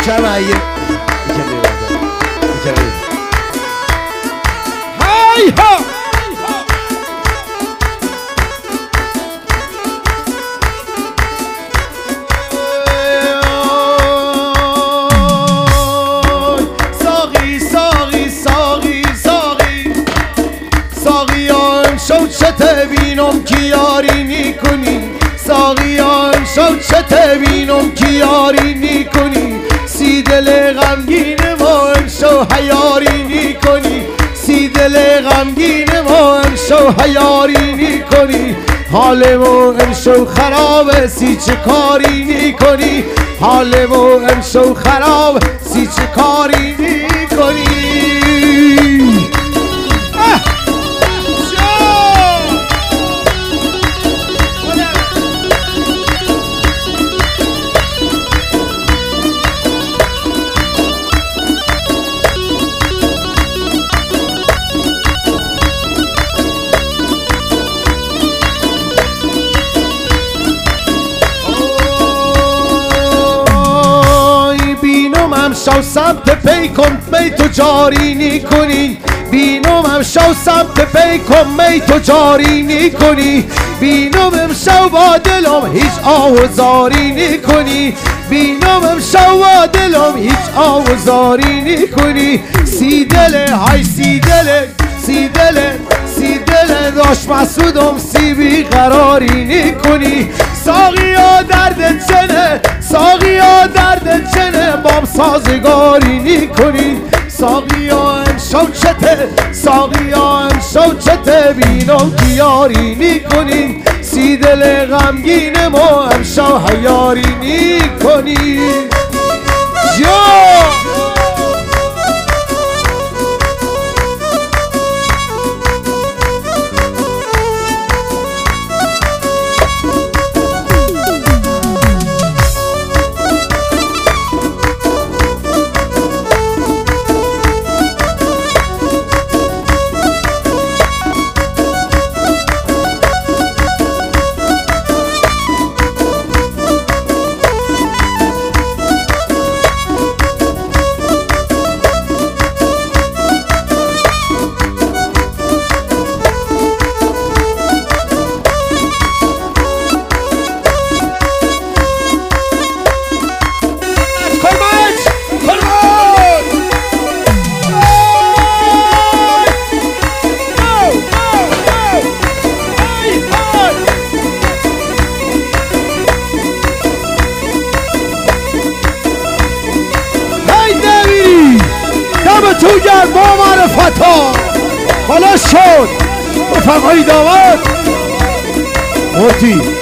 معي هاي ها ساقي ساقي ساقي ساقي ساقیان شو چه بینم که یاری نیکنی ساقیان شو چه بینم که یاری نیکنی سی دل غمگین ما امشو حیاری نیکنی سی دل غمگین ما امشو حیاری نیکنی حال ما امشو خرابه سی چه کاری نیکنی حال ما امشو خراب سی چه کاری نیکنی شو سمت پیکم می تو جاری نیکنی بینم امشو سمت پیکم می تو جاری نیکنی بینم امشو با دلم هیچ آوزاری نیکنی بینم امشو با دلم هیچ آوزاری نیکنی سی دل های سی دل سی دل سی دل داشت مسعودم سی بیقراری نیکنی ساقیا درد چنه ساقیا درد چنه بام سازگاری نیکنی ساقیا امشو چته ساقیا امشو چته بینم که یاری نیکنی سی دل غمگین ما امشو حیاری نیکنی تو گرد با معرفت ها حالا شد رفقای داماد مرتی